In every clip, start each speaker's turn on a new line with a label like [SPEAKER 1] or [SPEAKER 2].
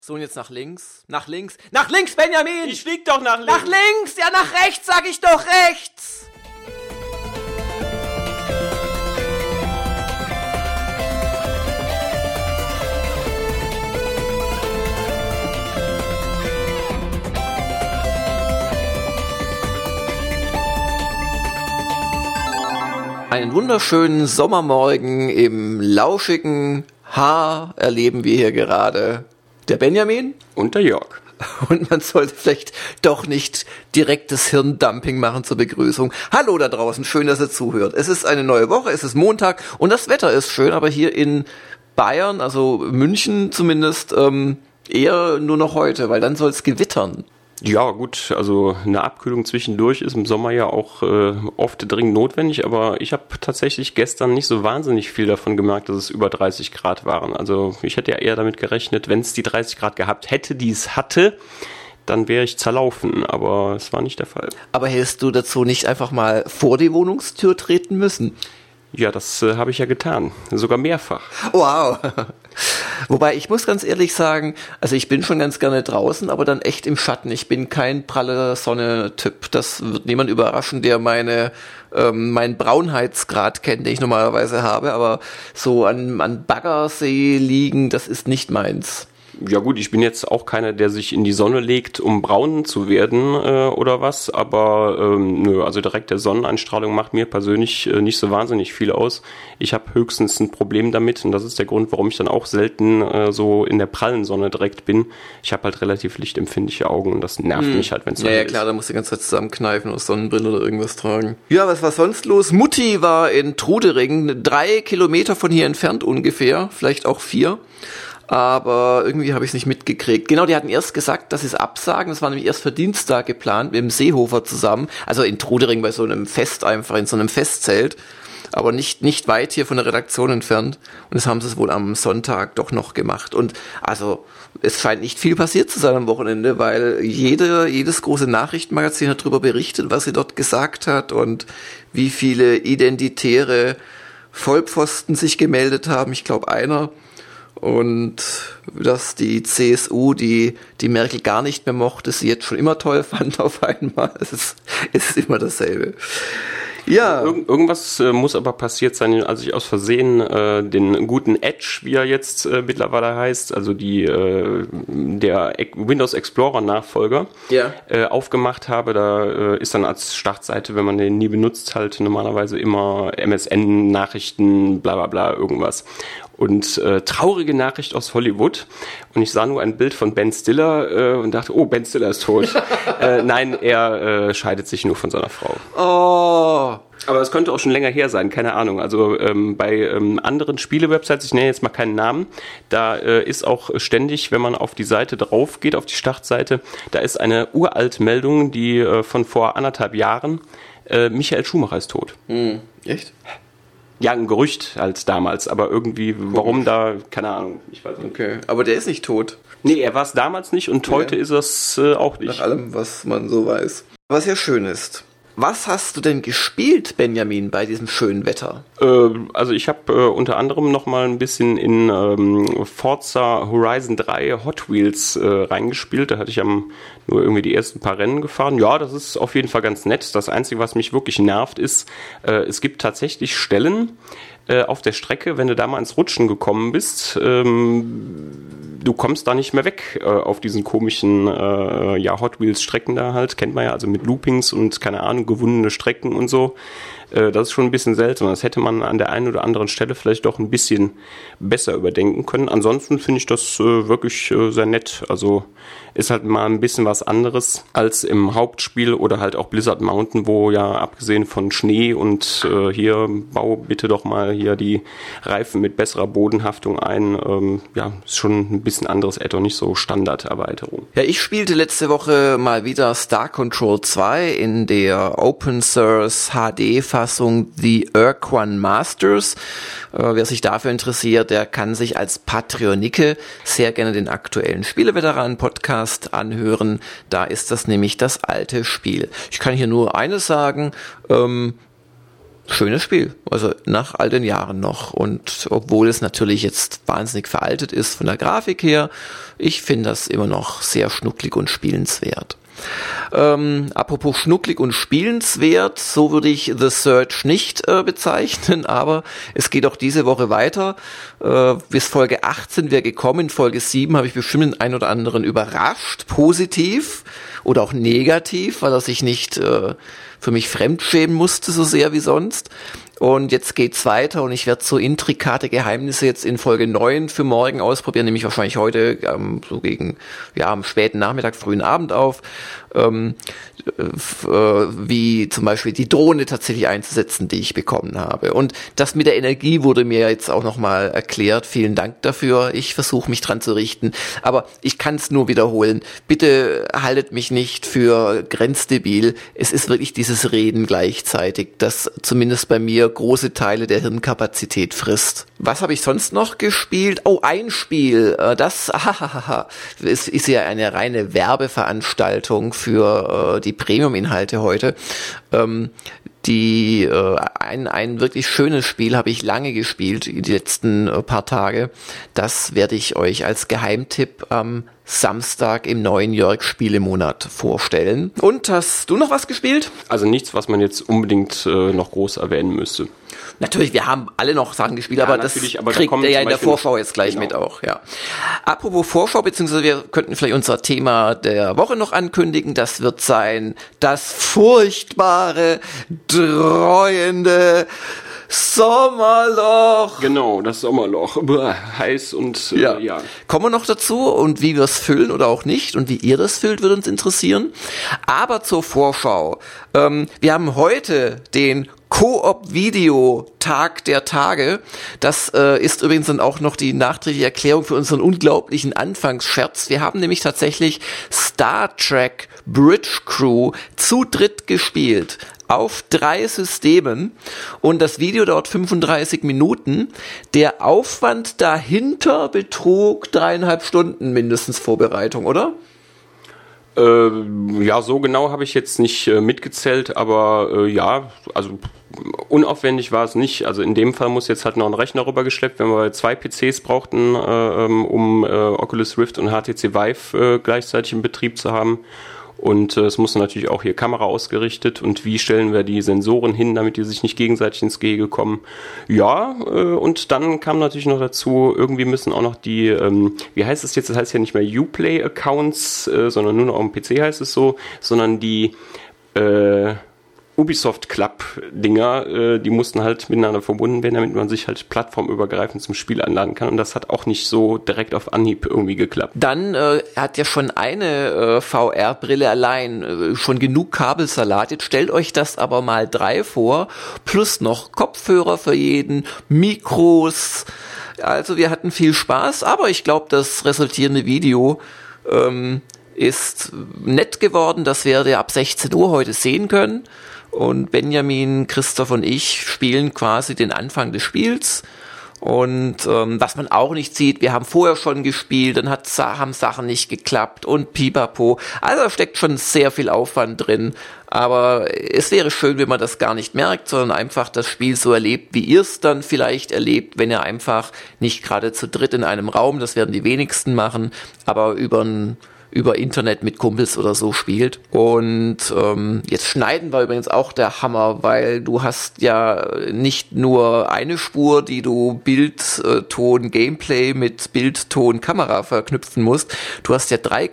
[SPEAKER 1] So, und jetzt nach links. Nach links. Nach links, Benjamin!
[SPEAKER 2] Ich flieg doch nach links!
[SPEAKER 1] Nach links! Ja, nach rechts, sag ich doch rechts! Einen wunderschönen Sommermorgen im lauschigen Haar erleben wir hier gerade der Benjamin
[SPEAKER 2] und der Jörg.
[SPEAKER 1] Und man sollte vielleicht doch nicht direktes Hirndumping machen zur Begrüßung. Hallo da draußen, schön, dass ihr zuhört. Es ist eine neue Woche, es ist Montag und das Wetter ist schön, aber hier in Bayern, also München zumindest, eher nur noch heute, weil dann soll es gewittern.
[SPEAKER 2] Ja gut, also eine Abkühlung zwischendurch ist im Sommer ja auch oft dringend notwendig, aber ich habe tatsächlich gestern nicht so wahnsinnig viel davon gemerkt, dass es über 30 Grad waren. Also ich hätte ja eher damit gerechnet, wenn es die 30 Grad gehabt hätte, die es hatte, dann wäre ich zerlaufen, aber es war nicht der Fall.
[SPEAKER 1] Aber hättest du dazu nicht einfach mal vor die Wohnungstür treten müssen?
[SPEAKER 2] Ja, das habe ich ja getan, sogar mehrfach.
[SPEAKER 1] Wow. Wobei, ich muss ganz ehrlich sagen, also ich bin schon ganz gerne draußen, aber dann echt im Schatten. Ich bin kein praller Sonne-Typ. Das wird niemand überraschen, der meinen Braunheitsgrad kennt, den ich normalerweise habe. Aber so an Baggersee liegen, das ist nicht meins.
[SPEAKER 2] Ja gut, ich bin jetzt auch keiner, der sich in die Sonne legt, um braun zu werden oder was, aber nö, also direkt der Sonneneinstrahlung macht mir persönlich nicht so wahnsinnig viel aus. Ich habe höchstens ein Problem damit und das ist der Grund, warum ich dann auch selten so in der prallen Sonne direkt bin. Ich habe halt relativ lichtempfindliche Augen und das nervt mich halt, wenn es so ist.
[SPEAKER 1] Ja klar, da musst du die ganze Zeit zusammenkneifen oder Sonnenbrille oder irgendwas tragen. Ja, was war sonst los? Mutti war in Trudering, 3 Kilometer von hier entfernt ungefähr, vielleicht auch 4. Aber irgendwie habe ich es nicht mitgekriegt. Genau, die hatten erst gesagt, dass sie es absagen. Das war nämlich erst für Dienstag geplant, mit dem Seehofer zusammen. Also in Trudering bei so einem Fest einfach, in so einem Festzelt. Aber nicht weit hier von der Redaktion entfernt. Und das haben sie es wohl am Sonntag doch noch gemacht. Und also es scheint nicht viel passiert zu sein am Wochenende, weil jedes große Nachrichtenmagazin hat darüber berichtet, was sie dort gesagt hat und wie viele identitäre Vollpfosten sich gemeldet haben. Ich glaube einer. Und dass die CSU, die Merkel gar nicht mehr mochte, sie jetzt schon immer toll fand auf einmal. Es ist immer dasselbe. Ja.
[SPEAKER 2] Irgendwas muss aber passiert sein, als ich aus Versehen den guten Edge, wie er jetzt mittlerweile heißt, also der Windows Explorer Nachfolger, aufgemacht habe. Da ist dann als Startseite, wenn man den nie benutzt, halt normalerweise immer MSN, Nachrichten, bla bla bla, irgendwas. Und traurige Nachricht aus Hollywood. Und ich sah nur ein Bild von Ben Stiller und dachte, oh, Ben Stiller ist tot. Nein, er scheidet sich nur von seiner Frau.
[SPEAKER 1] Oh.
[SPEAKER 2] Aber es könnte auch schon länger her sein, keine Ahnung. Also bei anderen Spiele-Websites, ich nenne jetzt mal keinen Namen, da ist auch ständig, wenn man auf die Seite drauf geht, auf die Startseite, da ist eine uralte Meldung, die von vor 1,5 Jahren, Michael Schumacher ist tot.
[SPEAKER 1] Echt?
[SPEAKER 2] Ja, ein Gerücht als damals, aber irgendwie, warum da, keine Ahnung, ich weiß nicht.
[SPEAKER 1] Okay, aber der ist nicht tot.
[SPEAKER 2] Nee, er war es damals nicht und heute ist es auch nicht.
[SPEAKER 1] Nach allem, was man so weiß. Was ja schön ist. Was hast du denn gespielt, Benjamin, bei diesem schönen Wetter?
[SPEAKER 2] Also ich habe unter anderem noch mal ein bisschen in Forza Horizon 3 Hot Wheels reingespielt. Da hatte ich nur irgendwie die ersten paar Rennen gefahren. Ja, das ist auf jeden Fall ganz nett. Das Einzige, was mich wirklich nervt, ist, es gibt tatsächlich Stellen auf der Strecke, wenn du da mal ins Rutschen gekommen bist, du kommst da nicht mehr weg auf diesen komischen Hot Wheels Strecken da halt, kennt man ja, also mit Loopings und keine Ahnung, gewundene Strecken und so. Das ist schon ein bisschen seltsam. Das hätte man an der einen oder anderen Stelle vielleicht doch ein bisschen besser überdenken können. Ansonsten finde ich das wirklich sehr nett. Also ist halt mal ein bisschen was anderes als im Hauptspiel oder halt auch Blizzard Mountain, wo ja abgesehen von Schnee und hier bau bitte doch mal hier die Reifen mit besserer Bodenhaftung ein. Ist schon ein bisschen anderes Add-on, nicht so Standarderweiterung.
[SPEAKER 1] Ja, ich spielte letzte Woche mal wieder Star Control 2 in der Open Source HD-Fassung The Urquan Masters. Wer sich dafür interessiert, der kann sich als Patreonicke sehr gerne den aktuellen Spieleveteranen-Podcast anhören. Da ist das nämlich das alte Spiel. Ich kann hier nur eines sagen, schönes Spiel, also nach all den Jahren noch. Und obwohl es natürlich jetzt wahnsinnig veraltet ist von der Grafik her, ich finde das immer noch sehr schnucklig und spielenswert. Apropos schnucklig und spielenswert, so würde ich The Search nicht bezeichnen, aber es geht auch diese Woche weiter. Bis Folge 18 wäre gekommen, in Folge 7 habe ich bestimmt den einen oder anderen überrascht, positiv oder auch negativ, weil er sich nicht für mich fremdschämen musste so sehr wie sonst. Und jetzt geht's weiter und ich werde so intrikate Geheimnisse jetzt in Folge 9 für morgen ausprobieren, nämlich wahrscheinlich heute so gegen am späten Nachmittag, frühen Abend auf, wie zum Beispiel die Drohne tatsächlich einzusetzen, die ich bekommen habe. Und das mit der Energie wurde mir jetzt auch nochmal erklärt. Vielen Dank dafür. Ich versuche mich dran zu richten, aber ich kann es nur wiederholen. Bitte haltet mich nicht für grenzdebil. Es ist wirklich dieses Reden gleichzeitig, das zumindest bei mir große Teile der Hirnkapazität frisst. Was habe ich sonst noch gespielt? Oh, ein Spiel. Das ist ja eine reine Werbeveranstaltung für die Premium-Inhalte heute. Ein wirklich schönes Spiel habe ich lange gespielt, die letzten paar Tage. Das werde ich euch als Geheimtipp am Samstag im neuen Jörg-Spielemonat vorstellen. Und hast du noch was gespielt?
[SPEAKER 2] Also nichts, was man jetzt unbedingt noch groß erwähnen müsste.
[SPEAKER 1] Natürlich, wir haben alle noch Sachen gespielt, ja, aber das kriegt er ja in der Vorschau jetzt gleich mit auch. Ja. Apropos Vorschau, beziehungsweise wir könnten vielleicht unser Thema der Woche noch ankündigen. Das wird sein, das furchtbare, dreuende Sommerloch.
[SPEAKER 2] Genau, das Sommerloch. Bäh, heiß und ja.
[SPEAKER 1] Kommen wir noch dazu und wie wir es füllen oder auch nicht und wie ihr das füllt, würde uns interessieren. Aber zur Vorschau. Wir haben heute den Koop-Video-Tag der Tage. Das ist übrigens dann auch noch die nachträgliche Erklärung für unseren unglaublichen Anfangsscherz. Wir haben nämlich tatsächlich Star Trek Bridge Crew zu dritt gespielt. Auf 3 Systemen und das Video dauert 35 Minuten. Der Aufwand dahinter betrug 3,5 Stunden mindestens Vorbereitung, oder?
[SPEAKER 2] Ja, so genau habe ich jetzt nicht mitgezählt, aber also unaufwendig war es nicht. Also in dem Fall muss jetzt halt noch ein Rechner rübergeschleppt, wenn wir 2 PCs brauchten, um Oculus Rift und HTC Vive gleichzeitig in Betrieb zu haben. Und es muss natürlich auch hier Kamera ausgerichtet und wie stellen wir die Sensoren hin, damit die sich nicht gegenseitig ins Gehege kommen. Ja, und dann kam natürlich noch dazu, irgendwie müssen auch noch die, wie heißt es jetzt, das heißt ja nicht mehr Uplay-Accounts, sondern nur noch auf dem PC heißt es so, sondern die Ubisoft Club-Dinger, die mussten halt miteinander verbunden werden, damit man sich halt plattformübergreifend zum Spiel anladen kann. Und das hat auch nicht so direkt auf Anhieb irgendwie geklappt.
[SPEAKER 1] Dann hat ja schon eine VR-Brille allein schon genug Kabelsalat. Jetzt stellt euch das aber mal 3 vor, plus noch Kopfhörer für jeden, Mikros. Also wir hatten viel Spaß, aber ich glaube, das resultierende Video ist nett geworden. Das werdet ihr ab 16 Uhr heute sehen können. Und Benjamin, Christoph und ich spielen quasi den Anfang des Spiels. Und was man auch nicht sieht, wir haben vorher schon gespielt, dann haben Sachen nicht geklappt und pipapo. Also da steckt schon sehr viel Aufwand drin. Aber es wäre schön, wenn man das gar nicht merkt, sondern einfach das Spiel so erlebt, wie ihr es dann vielleicht erlebt, wenn ihr einfach nicht gerade zu dritt in einem Raum, das werden die wenigsten machen, aber über Internet mit Kumpels oder so spielt. Und jetzt schneiden war übrigens auch der Hammer, weil du hast ja nicht nur eine Spur, die du Bild-Ton-Gameplay mit Bild-Ton-Kamera verknüpfen musst. Du hast ja 3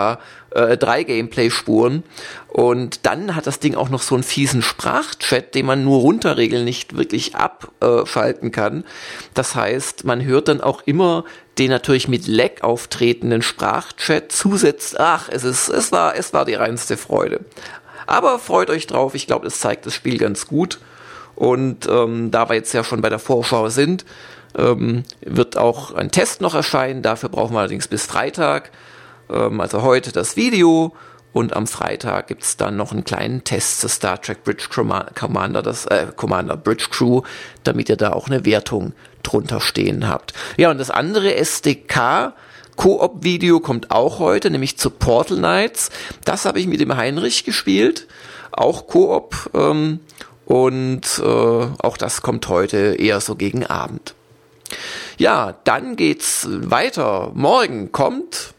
[SPEAKER 1] Gameplay-Spuren und dann hat das Ding auch noch so einen fiesen Sprachchat, den man nur runterregeln, nicht wirklich abschalten kann. Das heißt, man hört dann auch immer den natürlich mit Lag auftretenden Sprachchat zusetzt. Es war die reinste Freude. Aber freut euch drauf, ich glaube, es zeigt das Spiel ganz gut. Und da wir jetzt ja schon bei der Vorschau sind, wird auch ein Test noch erscheinen. Dafür brauchen wir allerdings bis Freitag. Also heute das Video und am Freitag gibt's dann noch einen kleinen Test zu Star Trek Bridge Commander Bridge Crew, damit ihr da auch eine Wertung drunter stehen habt. Ja, und das andere SDK Koop-Video kommt auch heute, nämlich zu Portal Knights. Das habe ich mit dem Heinrich gespielt, auch Koop. Und auch das kommt heute eher so gegen Abend. Ja, dann geht's weiter. Morgen kommt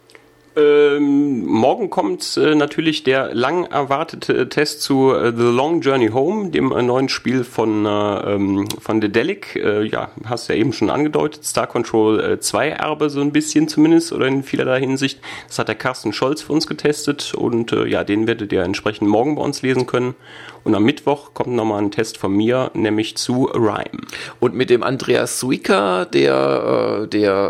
[SPEAKER 2] natürlich der lang erwartete Test zu The Long Journey Home, dem neuen Spiel von Dedelic. Ja, hast ja eben schon angedeutet, Star Control 2 Erbe so ein bisschen zumindest oder in vielerlei Hinsicht. Das hat der Carsten Scholz für uns getestet und ja, den werdet ihr entsprechend morgen bei uns lesen können. Und am Mittwoch kommt nochmal ein Test von mir, nämlich zu Rime.
[SPEAKER 1] Und mit dem Andreas Suica, der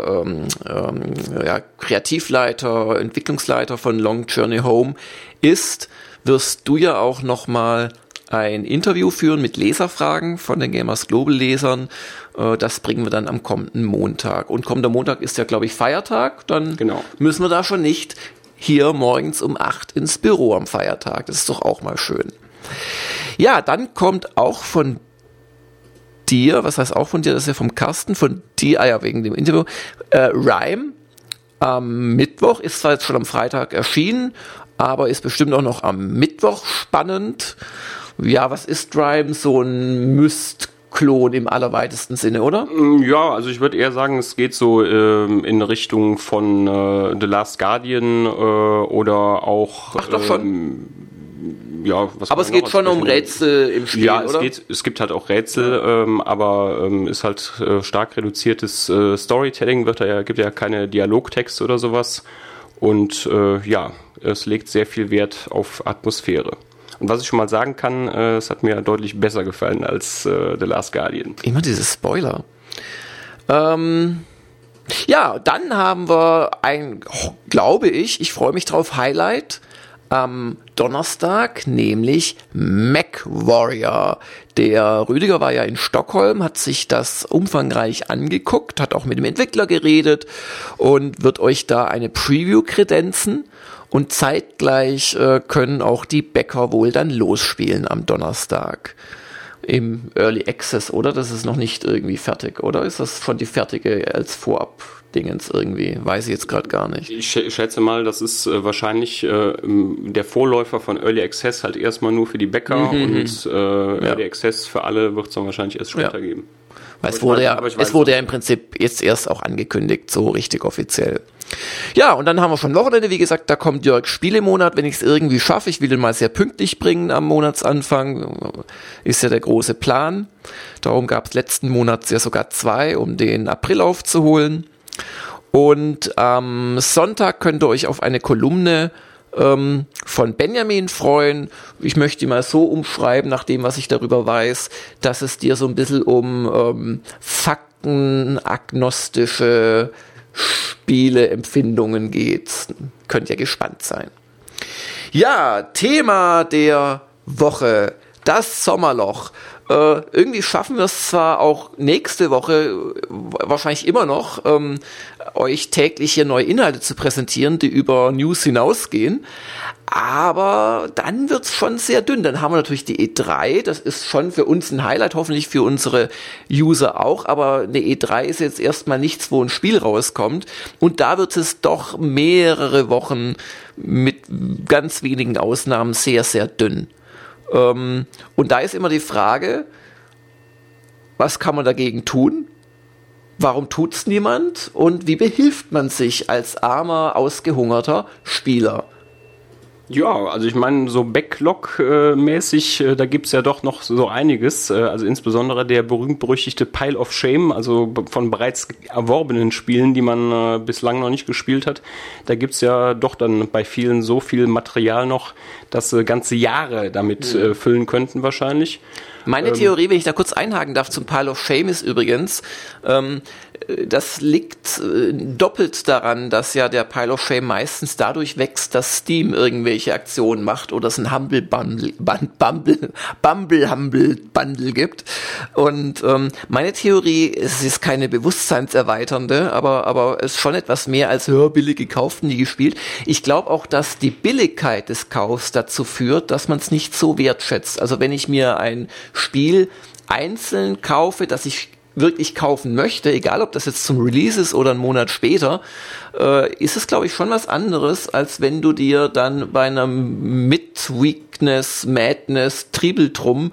[SPEAKER 1] Kreativleiter, Entwicklungsleiter von Long Journey Home ist, wirst du ja auch nochmal ein Interview führen mit Leserfragen von den Gamers Global Lesern. Das bringen wir dann am kommenden Montag. Und kommender Montag ist ja, glaube ich, Feiertag. Dann müssen wir da schon nicht hier morgens um 8 ins Büro am Feiertag. Das ist doch auch mal schön. Ja, dann kommt auch von dir, was heißt auch von dir, das ist ja vom Carsten, von dir, ja, wegen dem Interview, Rime am Mittwoch, ist zwar jetzt schon am Freitag erschienen, aber ist bestimmt auch noch am Mittwoch spannend. Ja, was ist Rime? So ein Myst-Klon im allerweitesten Sinne, oder?
[SPEAKER 2] Ja, also ich würde eher sagen, es geht so in Richtung von The Last Guardian oder auch...
[SPEAKER 1] Ach doch schon.
[SPEAKER 2] Ja,
[SPEAKER 1] aber es geht schon um Rätsel im Spiel,
[SPEAKER 2] ja,
[SPEAKER 1] oder?
[SPEAKER 2] Es gibt halt auch Rätsel, aber ist halt stark reduziertes Storytelling, gibt ja keine Dialogtexte oder sowas. Und ja, es legt sehr viel Wert auf Atmosphäre. Und was ich schon mal sagen kann, es hat mir deutlich besser gefallen als The Last Guardian.
[SPEAKER 1] Immer diese Spoiler. Ja, dann haben wir glaube ich freue mich drauf, Highlight am Donnerstag, nämlich MechWarrior. Der Rüdiger war ja in Stockholm, hat sich das umfangreich angeguckt, hat auch mit dem Entwickler geredet und wird euch da eine Preview kredenzen. Und zeitgleich können auch die Bäcker wohl dann losspielen am Donnerstag. Im Early Access, oder? Das ist noch nicht irgendwie fertig, oder? Ist das schon die fertige als Vorab-Dingens irgendwie? Weiß ich jetzt gerade gar nicht.
[SPEAKER 2] Ich schätze mal, das ist wahrscheinlich der Vorläufer von Early Access halt erstmal nur für die Bäcker und Early Access für alle wird es dann wahrscheinlich erst später geben.
[SPEAKER 1] Weil es wurde ja im Prinzip jetzt erst auch angekündigt, so richtig offiziell. Ja, und dann haben wir schon Wochenende, wie gesagt, da kommt Jörg Spielemonat, wenn ich es irgendwie schaffe. Ich will den mal sehr pünktlich bringen am Monatsanfang, ist ja der große Plan. Darum gab es letzten Monat ja sogar 2, um den April aufzuholen. Und am Sonntag könnt ihr euch auf eine Kolumne von Benjamin freuen. Ich möchte die mal so umschreiben, nach dem, was ich darüber weiß, dass es dir so ein bisschen um faktenagnostische Spieleempfindungen geht. Könnt ihr gespannt sein. Ja, Thema der Woche, das Sommerloch. Irgendwie schaffen wir es zwar auch nächste Woche, wahrscheinlich immer noch, euch täglich hier neue Inhalte zu präsentieren, die über News hinausgehen, aber dann wird's schon sehr dünn. Dann haben wir natürlich die E3, das ist schon für uns ein Highlight, hoffentlich für unsere User auch, aber eine E3 ist jetzt erstmal nichts, wo ein Spiel rauskommt und da wird es doch mehrere Wochen mit ganz wenigen Ausnahmen sehr, sehr dünn. Und da ist immer die Frage, was kann man dagegen tun? Warum tut's niemand? Und wie behilft man sich als armer, ausgehungerter Spieler?
[SPEAKER 2] Ja, also ich meine, so Backlog-mäßig, da gibt's ja doch noch so einiges. Also insbesondere der berühmt-berüchtigte Pile of Shame, also von bereits erworbenen Spielen, die man bislang noch nicht gespielt hat. Da gibt's ja doch dann bei vielen so viel Material noch, dass ganze Jahre damit füllen könnten wahrscheinlich.
[SPEAKER 1] Meine Theorie, wenn ich da kurz einhaken darf, zum Pile of Shame ist übrigens, das liegt doppelt daran, dass ja der Pile of Shame meistens dadurch wächst, dass Steam irgendwelche Aktionen macht oder es ein Humble Bundle gibt. Und meine Theorie, es ist keine bewusstseinserweiternde, aber es ist schon etwas mehr als billig gekauft, nie gespielt. Ich glaube auch, dass die Billigkeit des Kaufs dazu führt, dass man es nicht so wertschätzt. Also wenn ich mir ein Spiel einzeln kaufe, das ich wirklich kaufen möchte, egal ob das jetzt zum Release ist oder einen Monat später, ist es, glaube ich, schon was anderes, als wenn du dir dann bei einem Midweekness, Madness, Triebeltrum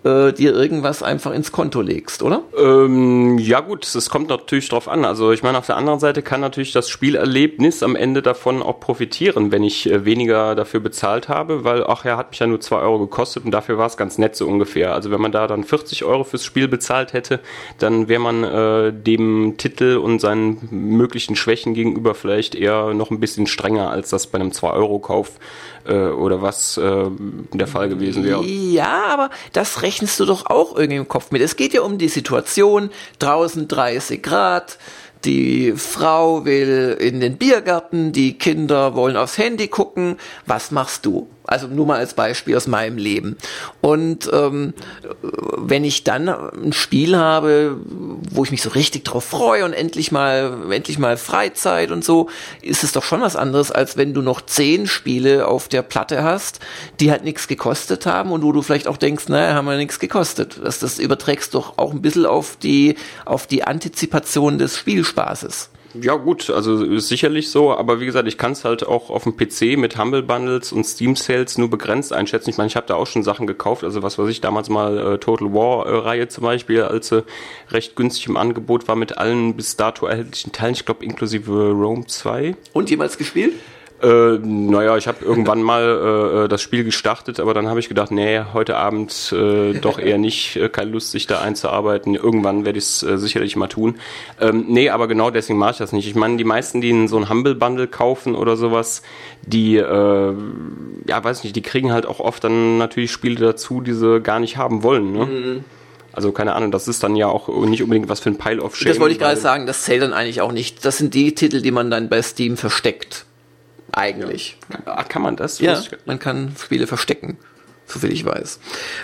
[SPEAKER 1] dir irgendwas einfach ins Konto legst, oder?
[SPEAKER 2] Ja gut, es kommt natürlich drauf an. Also ich meine, auf der anderen Seite kann natürlich das Spielerlebnis am Ende davon auch profitieren, wenn ich weniger dafür bezahlt habe, weil, hat mich ja nur 2 Euro gekostet und dafür war es ganz nett so ungefähr. Also wenn man da dann 40 Euro fürs Spiel bezahlt hätte, dann wäre man dem Titel und seinen möglichen Schwächen gegenüber vielleicht eher noch ein bisschen strenger, als das bei einem 2-Euro-Kauf oder was der Fall gewesen wäre.
[SPEAKER 1] Ja, aber das rechnest du doch auch irgendwie im Kopf mit. Es geht ja um die Situation, draußen 30 Grad, die Frau will in den Biergarten, die Kinder wollen aufs Handy gucken. Was machst du? Also nur mal als Beispiel aus meinem Leben. Und wenn ich dann ein Spiel habe, wo ich mich so richtig drauf freue und endlich mal Freizeit und so, ist es doch schon was anderes, als wenn du noch 10 Spiele auf der Platte hast, die halt nichts gekostet haben und wo du vielleicht auch denkst, naja, haben wir nichts gekostet. Das überträgst doch auch ein bisschen auf die Antizipation des Spielspaßes.
[SPEAKER 2] Ja gut, also ist sicherlich so, aber wie gesagt, ich kann es halt auch auf dem PC mit Humble Bundles und Steam Sales nur begrenzt einschätzen. Ich meine, ich habe da auch schon Sachen gekauft, also was weiß ich, damals mal Total War Reihe zum Beispiel, als sie recht günstig im Angebot war mit allen bis dato erhältlichen Teilen, ich glaube inklusive Rome 2.
[SPEAKER 1] Und jemals gespielt?
[SPEAKER 2] Ich habe irgendwann mal das Spiel gestartet, aber dann habe ich gedacht, nee, heute Abend doch eher nicht, keine Lust, sich da einzuarbeiten. Irgendwann werde ich es sicherlich mal tun. Aber genau deswegen mache ich das nicht. Ich meine, die meisten, die so ein Humble Bundle kaufen oder sowas, die, die kriegen halt auch oft dann natürlich Spiele dazu, die sie gar nicht haben wollen, ne? Mhm. Also keine Ahnung, das ist dann ja auch nicht unbedingt was für ein Pile of Shame.
[SPEAKER 1] Das wollte ich gerade sagen, das zählt dann eigentlich auch nicht. Das sind die Titel, die man dann bei Steam versteckt. Eigentlich.
[SPEAKER 2] Ja. Kann man das?
[SPEAKER 1] Ja, man kann Spiele verstecken, soviel ich weiß.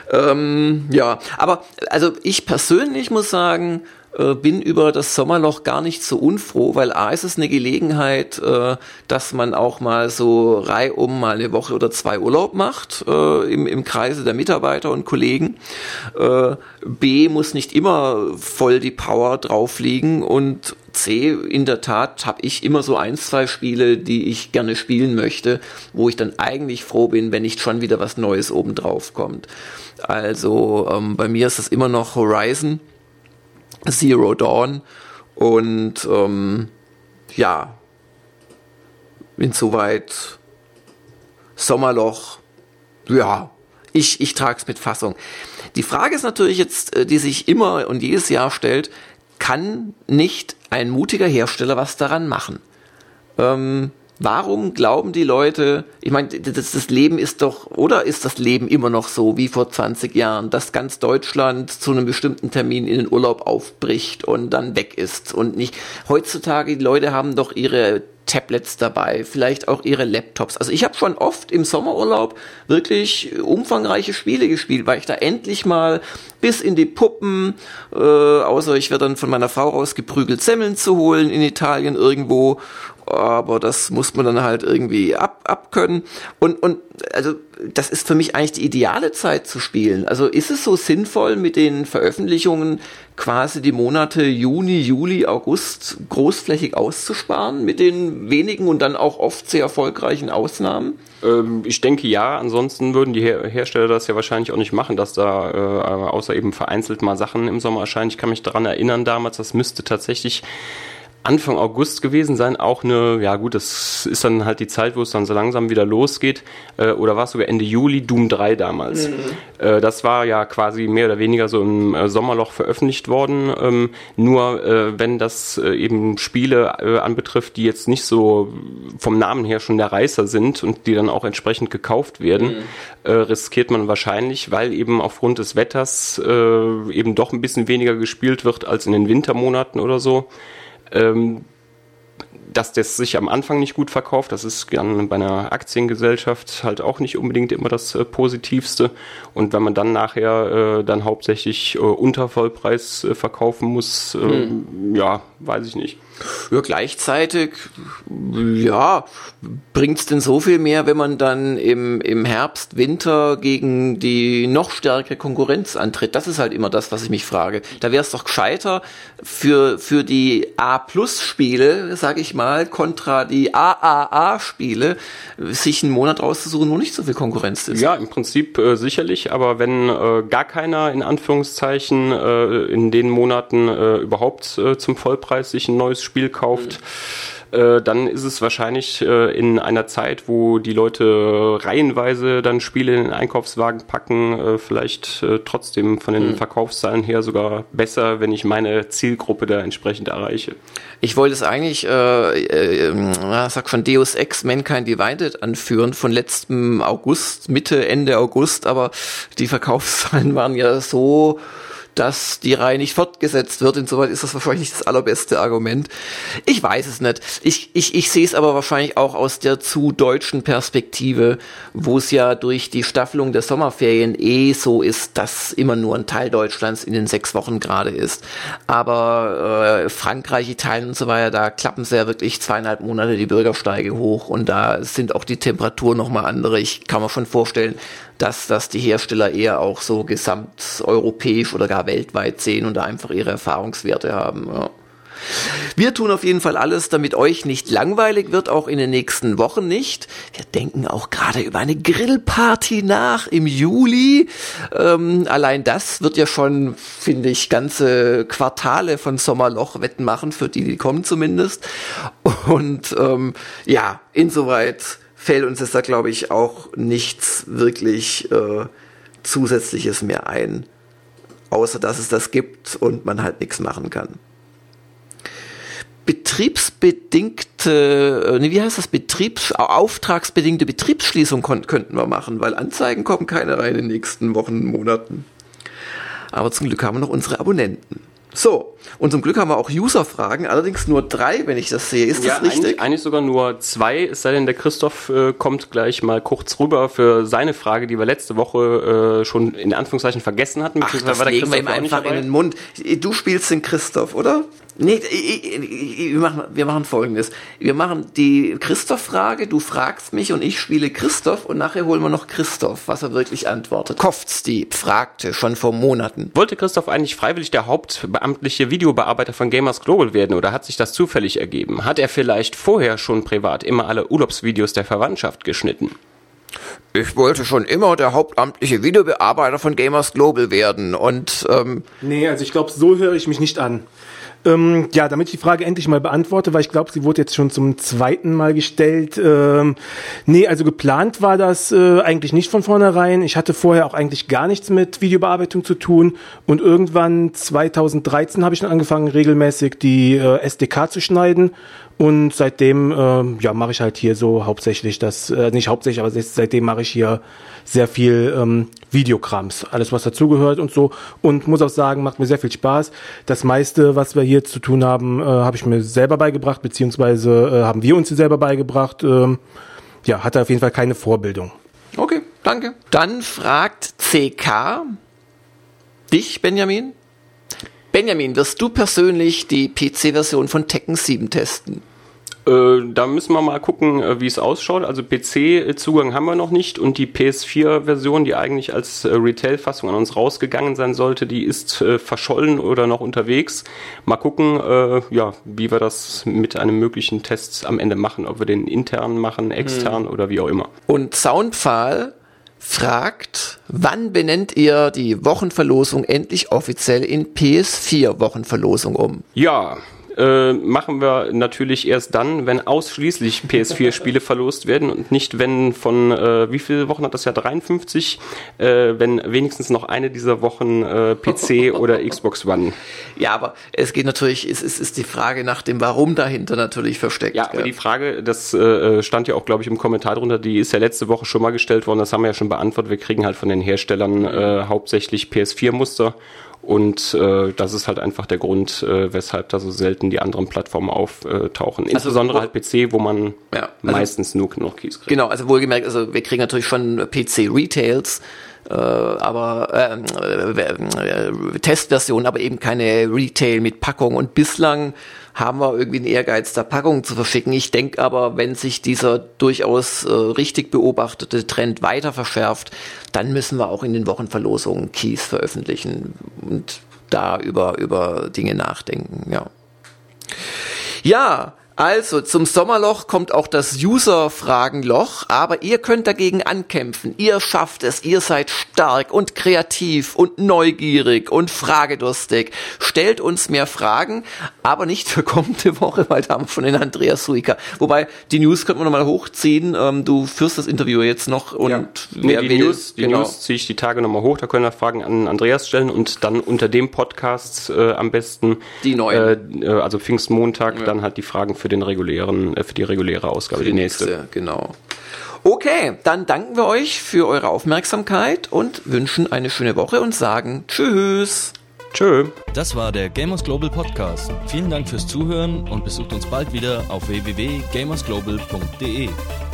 [SPEAKER 1] Aber also ich persönlich muss sagen, bin über das Sommerloch gar nicht so unfroh, weil A, ist es eine Gelegenheit, dass man auch mal so reihum mal eine Woche oder 2 Urlaub macht, im Kreise der Mitarbeiter und Kollegen. B, muss nicht immer voll die Power drauf liegen und C, in der Tat habe ich immer so 1-2 Spiele, die ich gerne spielen möchte, wo ich dann eigentlich froh bin, wenn nicht schon wieder was Neues obendrauf kommt. Also bei mir ist das immer noch Horizon Zero Dawn und insoweit Sommerloch, ja, ich trage es mit Fassung. Die Frage ist natürlich jetzt, die sich immer und jedes Jahr stellt, kann nicht ein mutiger Hersteller was daran machen? Warum glauben die Leute, ich meine, das Leben ist doch, oder ist das Leben immer noch so wie vor 20 Jahren, dass ganz Deutschland zu einem bestimmten Termin in den Urlaub aufbricht und dann weg ist und nicht, heutzutage, die Leute haben doch ihre Tablets dabei, vielleicht auch ihre Laptops. Also ich habe schon oft im Sommerurlaub wirklich umfangreiche Spiele gespielt, weil ich da endlich mal bis in die Puppen, außer ich werde dann von meiner Frau rausgeprügelt, Semmeln zu holen in Italien irgendwo, aber das muss man dann halt irgendwie abkönnen. Und also das ist für mich eigentlich die ideale Zeit zu spielen. Also ist es so sinnvoll, mit den Veröffentlichungen quasi die Monate Juni, Juli, August großflächig auszusparen, mit den wenigen und dann auch oft sehr erfolgreichen Ausnahmen?
[SPEAKER 2] Ich denke ja, ansonsten würden die Hersteller das ja wahrscheinlich auch nicht machen, dass da außer eben vereinzelt mal Sachen im Sommer erscheinen. Ich kann mich daran erinnern damals, das müsste tatsächlich Anfang August gewesen sein, auch das ist dann halt die Zeit, wo es dann so langsam wieder losgeht, oder war es sogar Ende Juli, Doom 3 damals. Das war ja quasi mehr oder weniger so im Sommerloch veröffentlicht worden, nur wenn das eben Spiele anbetrifft, die jetzt nicht so vom Namen her schon der Reißer sind und die dann auch entsprechend gekauft werden, riskiert man wahrscheinlich, weil eben aufgrund des Wetters eben doch ein bisschen weniger gespielt wird als in den Wintermonaten oder so, dass das sich am Anfang nicht gut verkauft. Das ist dann bei einer Aktiengesellschaft halt auch nicht unbedingt immer das Positivste. Und wenn man dann nachher hauptsächlich unter Vollpreis verkaufen muss, weiß ich nicht.
[SPEAKER 1] Ja, gleichzeitig, ja, bringt's denn so viel mehr, wenn man dann im Herbst, Winter gegen die noch stärkere Konkurrenz antritt? Das ist halt immer das, was ich mich frage. Da wäre es doch gescheiter für die A-Plus-Spiele, sag ich mal, kontra die AAA-Spiele, sich einen Monat rauszusuchen, wo nicht so viel Konkurrenz ist.
[SPEAKER 2] Ja, im Prinzip sicherlich, aber wenn gar keiner in Anführungszeichen in den Monaten überhaupt zum Vollpreis sich ein neues Spiel kauft, dann ist es wahrscheinlich in einer Zeit, wo die Leute reihenweise dann Spiele in den Einkaufswagen packen, vielleicht trotzdem von den Verkaufszahlen her sogar besser, wenn ich meine Zielgruppe da entsprechend erreiche.
[SPEAKER 1] Ich wollte es eigentlich, von Deus Ex Mankind Divided anführen, von letztem August, Ende August, aber die Verkaufszahlen waren ja so, dass die Reihe nicht fortgesetzt wird. Insoweit ist das wahrscheinlich nicht das allerbeste Argument. Ich weiß es nicht. Ich sehe es aber wahrscheinlich auch aus der zu deutschen Perspektive, wo es ja durch die Staffelung der Sommerferien so ist, dass immer nur ein Teil Deutschlands in den 6 Wochen gerade ist. Aber Frankreich, Italien und so weiter, da klappen sie ja wirklich 2,5 Monate die Bürgersteige hoch und da sind auch die Temperaturen nochmal andere. Ich kann mir schon vorstellen, dass die Hersteller eher auch so gesamteuropäisch oder gar weltweit sehen und da einfach ihre Erfahrungswerte haben. Ja. Wir tun auf jeden Fall alles, damit euch nicht langweilig wird, auch in den nächsten Wochen nicht. Wir denken auch gerade über eine Grillparty nach im Juli. Allein das wird ja schon, finde ich, ganze Quartale von Sommerloch wettmachen, für die kommen zumindest. Und insoweit fällt uns jetzt da, glaube ich, auch nichts wirklich Zusätzliches mehr ein, außer dass es das gibt und man halt nichts machen kann. Auftragsbedingte Betriebsschließung könnten wir machen, weil Anzeigen kommen keine rein in den nächsten Wochen, Monaten. Aber zum Glück haben wir noch unsere Abonnenten. So, und zum Glück haben wir auch User-Fragen, allerdings nur 3, wenn ich das sehe. Ist das richtig?
[SPEAKER 2] Eigentlich sogar nur 2, es sei denn, der Christoph kommt gleich mal kurz rüber für seine Frage, die wir letzte Woche schon in Anführungszeichen vergessen hatten.
[SPEAKER 1] Ach, das legen wir ihm einfach in den Mund. Du spielst den Christoph, oder? Nee, wir machen Folgendes. Wir machen die Christoph-Frage, du fragst mich und ich spiele Christoph und nachher holen wir noch Christoph, was er wirklich antwortet. Kofzdieb fragte schon vor Monaten.
[SPEAKER 2] Wollte Christoph eigentlich freiwillig der hauptbeamtliche Videobearbeiter von Gamers Global werden oder hat sich das zufällig ergeben? Hat er vielleicht vorher schon privat immer alle Urlaubsvideos der Verwandtschaft geschnitten?
[SPEAKER 1] Ich wollte schon immer der hauptamtliche Videobearbeiter von Gamers Global werden und
[SPEAKER 3] Nee, also ich glaube, so höre ich mich nicht an. Damit ich die Frage endlich mal beantworte, weil ich glaube, sie wurde jetzt schon zum 2. Mal gestellt. Also geplant war das eigentlich nicht von vornherein. Ich hatte vorher auch eigentlich gar nichts mit Videobearbeitung zu tun und irgendwann 2013 habe ich dann angefangen, regelmäßig die SDK zu schneiden und seitdem mache ich halt hier so hauptsächlich nicht hauptsächlich, aber seitdem mache ich hier sehr viel Videokrams, alles was dazugehört und so und muss auch sagen, macht mir sehr viel Spaß. Das meiste, was wir hier zu tun haben, habe ich mir selber beigebracht, beziehungsweise haben wir uns selber beigebracht. Hatte auf jeden Fall keine Vorbildung.
[SPEAKER 1] Okay, danke. Dann fragt CK dich, Benjamin. Benjamin, wirst du persönlich die PC-Version von Tekken 7 testen?
[SPEAKER 2] Da müssen wir mal gucken, wie es ausschaut. Also PC-Zugang haben wir noch nicht und die PS4-Version, die eigentlich als Retail-Fassung an uns rausgegangen sein sollte, die ist verschollen oder noch unterwegs. Mal gucken, wie wir das mit einem möglichen Test am Ende machen. Ob wir den intern machen, extern oder wie auch immer.
[SPEAKER 1] Und Soundpfahl fragt, wann benennt ihr die Wochenverlosung endlich offiziell in PS4-Wochenverlosung um?
[SPEAKER 2] Ja, machen wir natürlich erst dann, wenn ausschließlich PS4-Spiele verlost werden und nicht, wenn von, wie viele Wochen hat das Jahr? 53? Wenn wenigstens noch eine dieser Wochen PC oder Xbox One.
[SPEAKER 1] Ja, aber es geht natürlich, es ist die Frage nach dem Warum dahinter natürlich versteckt.
[SPEAKER 2] Ja, aber die Frage, das stand ja auch, glaube ich, im Kommentar drunter, die ist ja letzte Woche schon mal gestellt worden, das haben wir ja schon beantwortet. Wir kriegen halt von den Herstellern hauptsächlich PS4-Muster. Und das ist halt einfach der Grund, weshalb da so selten die anderen Plattformen auftauchen. Insbesondere halt PC, wo man meistens nur Keys kriegt.
[SPEAKER 1] Genau, also wohlgemerkt, also wir kriegen natürlich schon PC-Retails, Testversion, aber eben keine Retail mit Packung. Und bislang haben wir irgendwie den Ehrgeiz, da Packungen zu verschicken. Ich denke aber, wenn sich dieser durchaus richtig beobachtete Trend weiter verschärft, dann müssen wir auch in den Wochenverlosungen Keys veröffentlichen und da über Dinge nachdenken, ja. Ja, also zum Sommerloch kommt auch das User-Fragenloch, aber ihr könnt dagegen ankämpfen. Ihr schafft es, ihr seid stark und kreativ und neugierig und fragedurstig. Stellt uns mehr Fragen, aber nicht für kommende Woche, weil da haben wir schon den Andreas Suiker. Wobei, die News könnten wir nochmal hochziehen. Du führst das Interview jetzt noch und
[SPEAKER 2] wer will, die News ziehe ich die Tage nochmal hoch, da können wir Fragen an Andreas stellen und dann unter dem Podcast am besten
[SPEAKER 1] die neuen.
[SPEAKER 2] Also Pfingstmontag, dann halt die Fragen für die reguläre Ausgabe, die nächste.
[SPEAKER 1] Genau. Okay, dann danken wir euch für eure Aufmerksamkeit und wünschen eine schöne Woche und sagen Tschüss.
[SPEAKER 2] Tschö.
[SPEAKER 4] Das war der Gamers Global Podcast. Vielen Dank fürs Zuhören und besucht uns bald wieder auf www.gamersglobal.de.